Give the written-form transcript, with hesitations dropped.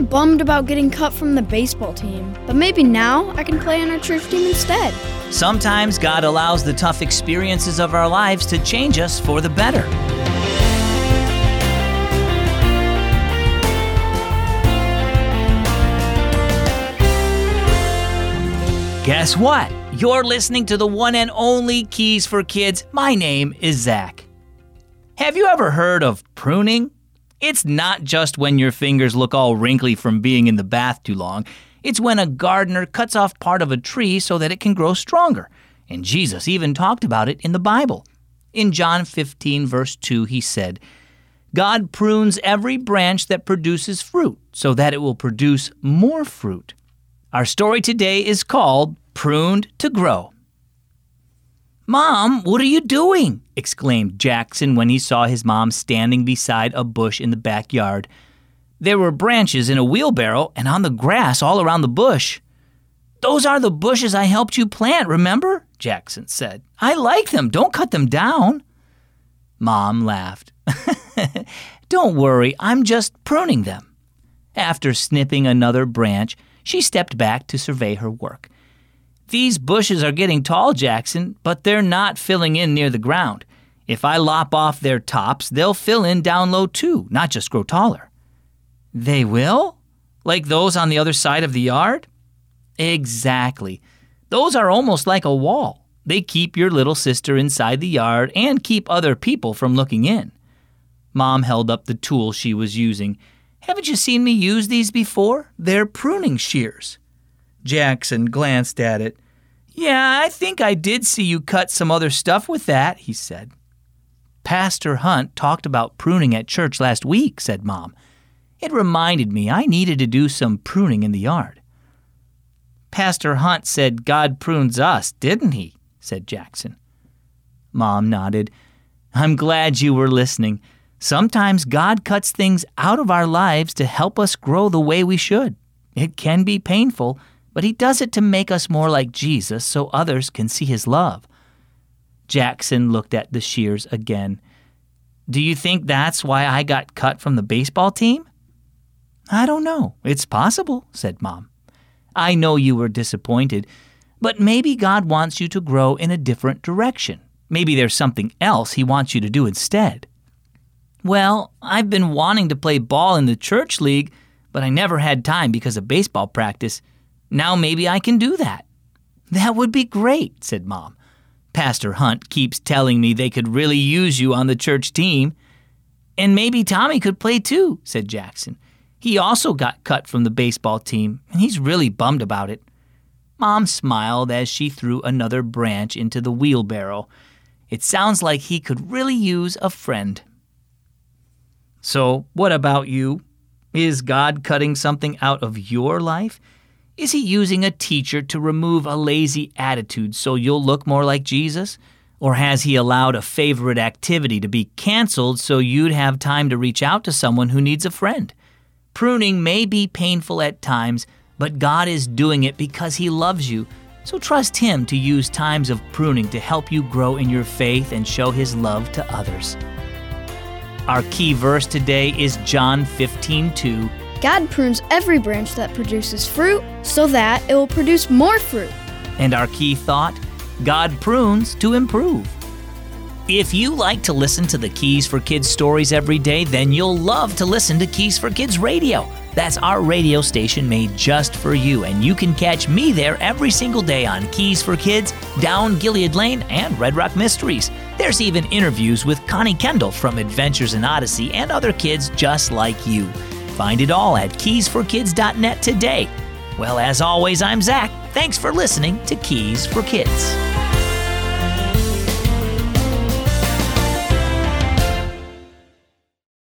been bummed about getting cut from the baseball team, but maybe now I can play on our church team instead. Sometimes God allows the tough experiences of our lives to change us for the better. Guess what? You're listening to the one and only Keys for Kids. My name is Zach. Have you ever heard of pruning? It's not just when your fingers look all wrinkly from being in the bath too long. It's when a gardener cuts off part of a tree so that it can grow stronger. And Jesus even talked about it in the Bible. In John 15, verse 2, he said, God prunes every branch that produces fruit so that it will produce more fruit. Our story today is called Pruned to Grow. Mom, what are you doing? Exclaimed Jackson when he saw his mom standing beside a bush in the backyard. There were branches in a wheelbarrow and on the grass all around the bush. Those are the bushes I helped you plant, remember? Jackson said. I like them. Don't cut them down. Mom laughed. Don't worry, I'm just pruning them. After snipping another branch, she stepped back to survey her work. These bushes are getting tall, Jackson, but they're not filling in near the ground. If I lop off their tops, they'll fill in down low too, not just grow taller. They will? Like those on the other side of the yard? Exactly. Those are almost like a wall. They keep your little sister inside the yard and keep other people from looking in. Mom held up the tool she was using. Haven't you seen me use these before? They're pruning shears. Jackson glanced at it. Yeah, I think I did see you cut some other stuff with that, he said. Pastor Hunt talked about pruning at church last week, said Mom. It reminded me I needed to do some pruning in the yard. Pastor Hunt said God prunes us, didn't he? Said Jackson. Mom nodded. I'm glad you were listening. Sometimes God cuts things out of our lives to help us grow the way we should. It can be painful, but he does it to make us more like Jesus so others can see his love. Jackson looked at the shears again. Do you think that's why I got cut from the baseball team? I don't know. It's possible, said Mom. I know you were disappointed, but maybe God wants you to grow in a different direction. Maybe there's something else he wants you to do instead. Well, I've been wanting to play ball in the church league, but I never had time because of baseball practice. Now maybe I can do that. That would be great, said Mom. Pastor Hunt keeps telling me they could really use you on the church team. And maybe Tommy could play too, said Jackson. He also got cut from the baseball team, and he's really bummed about it. Mom smiled as she threw another branch into the wheelbarrow. It sounds like he could really use a friend. So, what about you? Is God cutting something out of your life? Is he using a teacher to remove a lazy attitude so you'll look more like Jesus? Or has he allowed a favorite activity to be canceled so you'd have time to reach out to someone who needs a friend? Pruning may be painful at times, but God is doing it because he loves you. So trust him to use times of pruning to help you grow in your faith and show his love to others. Our key verse today is John 15:2. God prunes every branch that produces fruit so that it will produce more fruit. And our key thought, God prunes to improve. If you like to listen to the Keys for Kids stories every day, then you'll love to listen to Keys for Kids Radio. That's our radio station made just for you, and you can catch me there every single day on Keys for Kids, Down Gilead Lane, and Red Rock Mysteries. There's even interviews with Connie Kendall from Adventures in Odyssey and other kids just like you. Find it all at keysforkids.net today. Well, as always, I'm Zach. Thanks for listening to Keys for Kids.